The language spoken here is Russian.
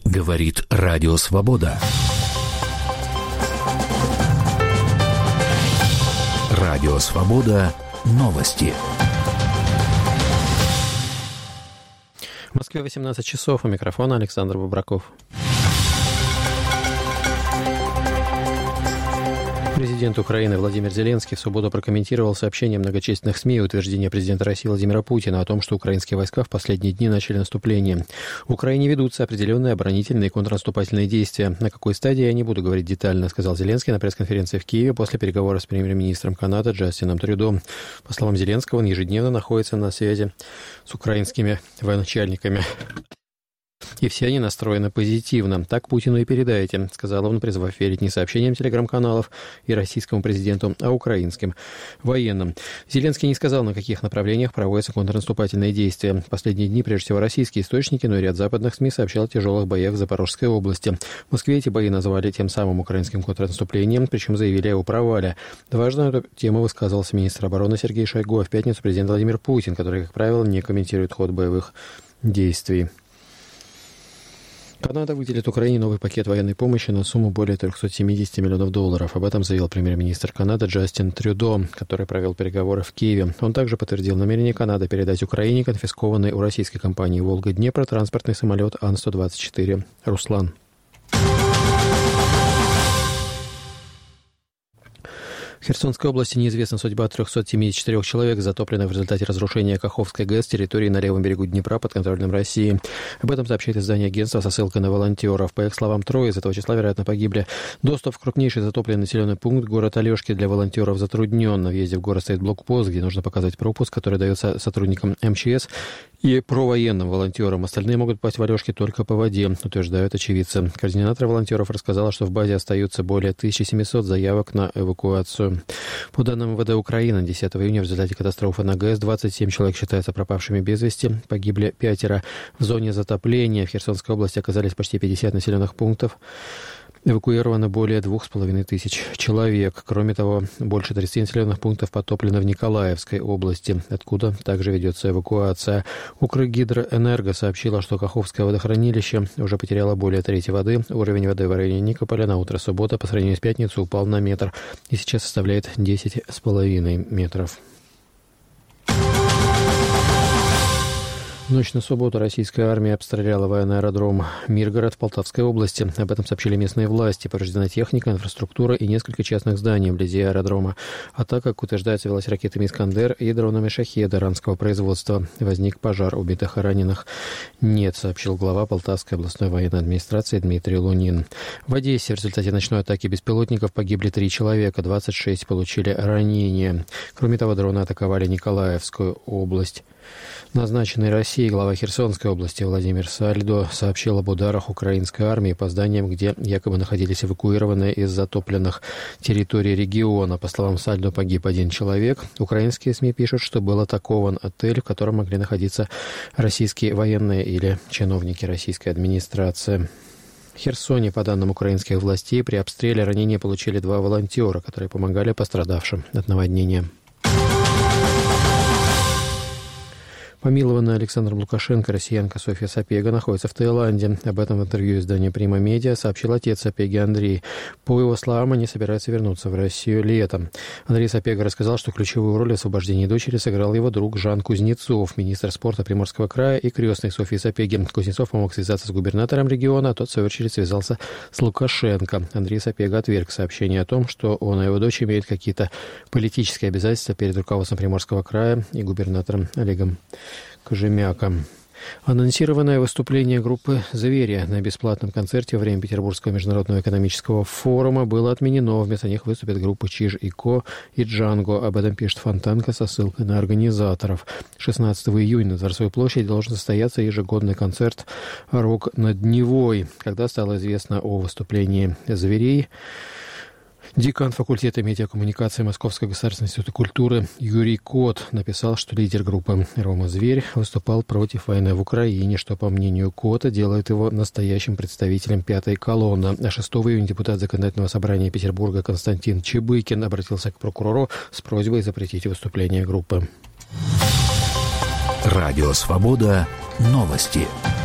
Говорит Радио Свобода. Радио Свобода. Новости. В Москве 18 часов. У микрофона Александр Бобраков. Президент Украины Владимир Зеленский в субботу прокомментировал сообщение многочисленных СМИ и утверждение президента России Владимира Путина о том, что украинские войска в последние дни начали наступление. В Украине ведутся определенные оборонительные и контрнаступательные действия. На какой стадии я не буду говорить детально, сказал Зеленский на пресс-конференции в Киеве после переговоров с премьер-министром Канады Джастином Трюдо. По словам Зеленского, он ежедневно находится на связи с украинскими военачальниками. И все они настроены позитивно. Так Путину и передайте, сказал он, призвав верить не сообщениям телеграм-каналов и российскому президенту, а украинским военным. Зеленский не сказал, на каких направлениях проводятся контрнаступательные действия. В последние дни, прежде всего, российские источники, но и ряд западных СМИ сообщал о тяжелых боях в Запорожской области. В Москве эти бои назвали тем самым украинским контрнаступлением, причем заявили о его провале. Дважды на эту тему высказывался министр обороны Сергей Шойгу, а в пятницу президент Владимир Путин, который, как правило, не комментирует ход боевых действий. Канада выделит Украине новый пакет военной помощи на сумму более 370 миллионов долларов. Об этом заявил премьер-министр Канады Джастин Трюдо, который провел переговоры в Киеве. Он также подтвердил намерение Канады передать Украине конфискованный у российской компании «Волга-Днепр» транспортный самолет Ан-124 «Руслан». В Херсонской области неизвестна судьба 374 человек, затопленных в результате разрушения Каховской ГЭС территории на левом берегу Днепра под контролем России. Об этом сообщает издание агентства со ссылкой на волонтеров. По их словам, 3 из этого числа, вероятно, погибли. Доступ в крупнейший затопленный населенный пункт город Алешки для волонтеров затруднен. На въезде в город стоит блокпост, где нужно показать пропуск, который дается сотрудникам МЧС и провоенным волонтерам. Остальные могут попасть в Алешки только по воде, утверждают очевидцы. Координатор волонтеров рассказала, что в базе остаются более 1700 заявок на эвакуацию. По данным МВД Украины, 10 июня в результате катастрофы на ГЭС 27 человек считаются пропавшими без вести, погибли 5. В зоне затопления в Херсонской области оказались почти 50 населенных пунктов. Эвакуировано более 2500 человек. Кроме того, больше 30 населенных пунктов потоплено в Николаевской области, откуда также ведется эвакуация. Укргидроэнерго сообщила, что Каховское водохранилище уже потеряло более трети воды. Уровень воды в районе Никополя на утро субботы по сравнению с пятницей упал на метр и сейчас составляет 10,5 метров. В ночь на субботу российская армия обстреляла военный аэродром Миргород в Полтавской области. Об этом сообщили местные власти. Повреждена техника, инфраструктура и несколько частных зданий вблизи аэродрома. Атака, как утверждается, велась ракетами «Искандер» и дронами «Шахед» иранского производства. Возник пожар, убитых и раненых нет, сообщил глава Полтавской областной военной администрации Дмитрий Лунин. В Одессе в результате ночной атаки беспилотников погибли 3 человека, 26 получили ранения. Кроме того, дроны атаковали Николаевскую область. Назначенный Россией глава Херсонской области Владимир Сальдо сообщил об ударах украинской армии по зданиям, где якобы находились эвакуированные из затопленных территорий региона. По словам Сальдо, погиб 1 человек. Украинские СМИ пишут, что был атакован отель, в котором могли находиться российские военные или чиновники российской администрации. В Херсоне, по данным украинских властей, при обстреле ранения получили 2 волонтера, которые помогали пострадавшим от наводнения. Помилованная Александром Лукашенко россиянка Софья Сапега находится в Таиланде. Об этом в интервью изданию «Прима Медиа» сообщил отец Сапеги Андрей. По его словам, они собираются вернуться в Россию летом. Андрей Сапега рассказал, что ключевую роль в освобождении дочери сыграл его друг Жан Кузнецов, министр спорта Приморского края и крестный Софьи Сапеги. Кузнецов помог связаться с губернатором региона, а тот, в свою очередь, связался с Лукашенко. Андрей Сапега отверг сообщение о том, что он и его дочь имеют какие-то политические обязательства перед руководством Приморского края и губернатором Олегом Кожемяком. Анонсированное выступление группы «Зверя» на бесплатном концерте во время Петербургского международного экономического форума было отменено. Вместо них выступят группы «Чиж и Ко» и «Джанго». Об этом пишет Фонтанка со ссылкой на организаторов. 16 июня на Дворцовой площади должен состояться ежегодный концерт «Рок над Невой». Когда стало известно о выступлении «Зверей», декан факультета медиакоммуникации Московского государственного института культуры Юрий Кот написал, что лидер группы Рома Зверь выступал против войны в Украине, что, по мнению Кота, делает его настоящим представителем пятой колонны. А 6 июня депутат Законодательного собрания Петербурга Константин Чебыкин обратился к прокурору с просьбой запретить выступление группы. Радио «Свобода». Новости.